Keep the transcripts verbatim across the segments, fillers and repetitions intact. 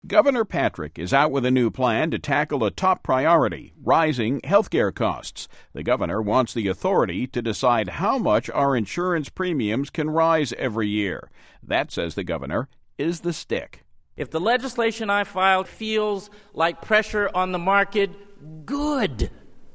Governor Patrick is out with a new plan to tackle a top priority, rising healthcare costs. The governor wants the authority to decide how much our insurance premiums can rise every year. That, says the governor, is the stick. If the legislation I filed feels like pressure on the market, good.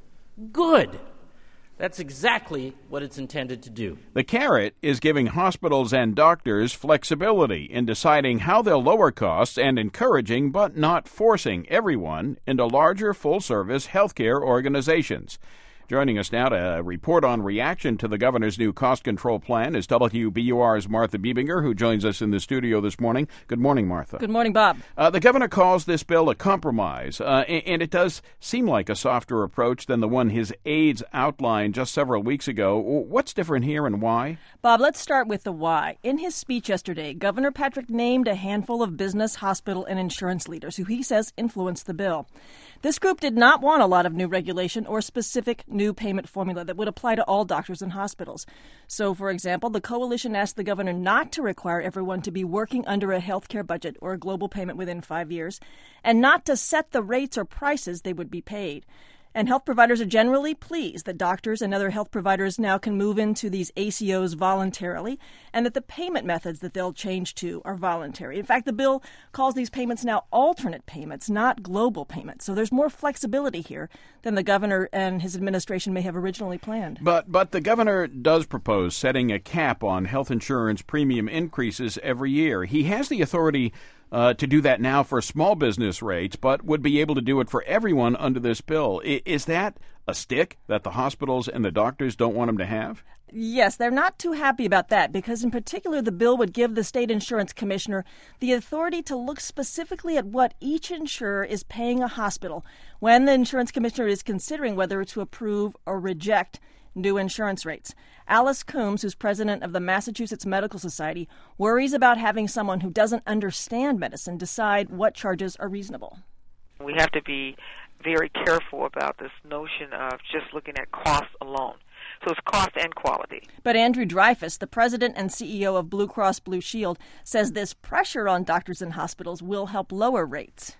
Good. That's exactly what it's intended to do. The carrot is giving hospitals and doctors flexibility in deciding how they'll lower costs and encouraging but not forcing everyone into larger full-service healthcare organizations. Joining us now to report on reaction to the governor's new cost control plan is W B U R's Martha Biebinger, who joins us in the studio this morning. Good morning, Martha. Good morning, Bob. Uh, the governor calls this bill a compromise, uh, and it does seem like a softer approach than the one his aides outlined just several weeks ago. What's different here and why? Bob, let's start with the why. In his speech yesterday, Governor Patrick named a handful of business, hospital, and insurance leaders who he says influenced the bill. This group did not want a lot of new regulation or specific new payment formula that would apply to all doctors and hospitals. So, for example, the coalition asked the governor not to require everyone to be working under a health care budget or a global payment within five years, and not to set the rates or prices they would be paid. And health providers are generally pleased that doctors and other health providers now can move into these A C Os voluntarily, and that the payment methods that they'll change to are voluntary. In fact, the bill calls these payments now alternate payments, not global payments. So there's more flexibility here than the governor and his administration may have originally planned. But but the governor does propose setting a cap on health insurance premium increases every year. He has the authority Uh, to do that now for small business rates, but would be able to do it for everyone under this bill. I- is that a stick that the hospitals and the doctors don't want him to have? Yes, they're not too happy about that because in particular the bill would give the state insurance commissioner the authority to look specifically at what each insurer is paying a hospital when the insurance commissioner is considering whether to approve or reject new insurance rates. Alice Coombs, who's president of the Massachusetts Medical Society, worries about having someone who doesn't understand medicine decide what charges are reasonable. We have to be very careful about this notion of just looking at cost alone. So it's cost and quality. But Andrew Dreyfus, the president and C E O of Blue Cross Blue Shield, says this pressure on doctors and hospitals will help lower rates.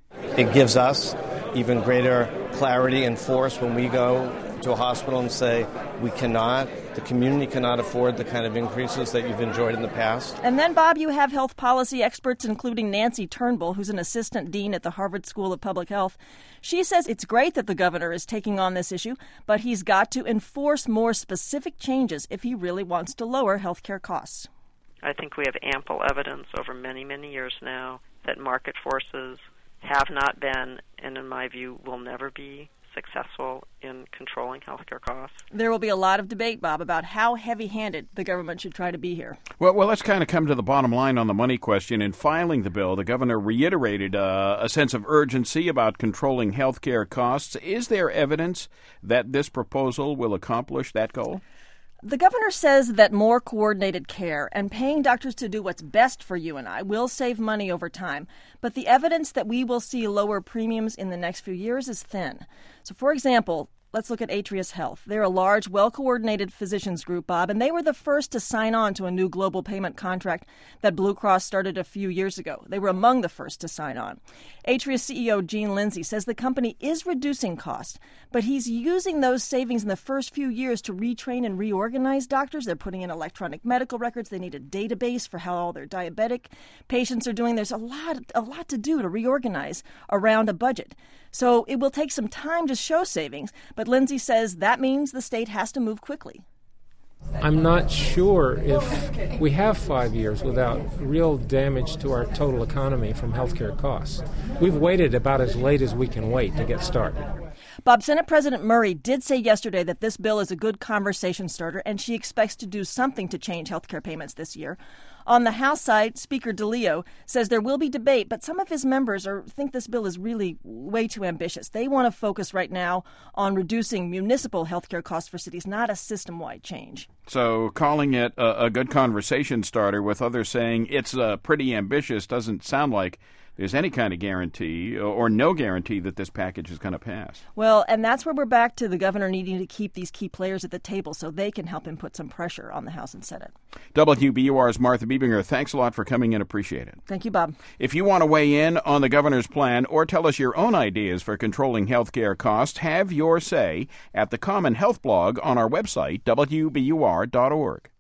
It gives us even greater clarity and force when we go to a hospital and say, we cannot, the community cannot afford the kind of increases that you've enjoyed in the past. And then, Bob, you have health policy experts, including Nancy Turnbull, who's an assistant dean at the Harvard School of Public Health. She says it's great that the governor is taking on this issue, but he's got to enforce more specific changes if he really wants to lower health care costs. I think we have ample evidence over many, many years now that market forces have not been, and in my view, will never be successful in controlling healthcare costs. There will be a lot of debate, Bob, about how heavy-handed the government should try to be here. Well, well, let's kind of come to the bottom line on the money question. In filing the bill, the governor reiterated uh, a sense of urgency about controlling healthcare costs. Is there evidence that this proposal will accomplish that goal? The governor says that more coordinated care and paying doctors to do what's best for you and I will save money over time. But the evidence that we will see lower premiums in the next few years is thin. So, for example, let's look at Atrius Health. They're a large, well-coordinated physicians group, Bob, and they were the first to sign on to a new global payment contract that Blue Cross started a few years ago. They were among the first to sign on. Atrius C E O Gene Lindsay says the company is reducing costs, but he's using those savings in the first few years to retrain and reorganize doctors. They're putting in electronic medical records. They need a database for how all their diabetic patients are doing. There's a lot, a lot to do to reorganize around a budget. So it will take some time to show savings, but Lindsay says that means the state has to move quickly. I'm not sure if we have five years without real damage to our total economy from healthcare costs. We've waited about as late as we can wait to get started. Bob, Senate President Murray did say yesterday that this bill is a good conversation starter, and she expects to do something to change healthcare payments this year. On the House side, Speaker DeLeo says there will be debate, but some of his members are, think this bill is really way too ambitious. They want to focus right now on reducing municipal healthcare costs for cities, not a system-wide change. So calling it a, a good conversation starter with others saying it's uh, pretty ambitious doesn't sound like there's any kind of guarantee or no guarantee that this package is going to pass. Well, and that's where we're back to the governor needing to keep these key players at the table so they can help him put some pressure on the House and Senate. W B U R's Martha Biebinger, thanks a lot for coming in. Appreciate it. Thank you, Bob. If you want to weigh in on the governor's plan or tell us your own ideas for controlling health care costs, have your say at the Common Health blog on our website, W B U R dot org.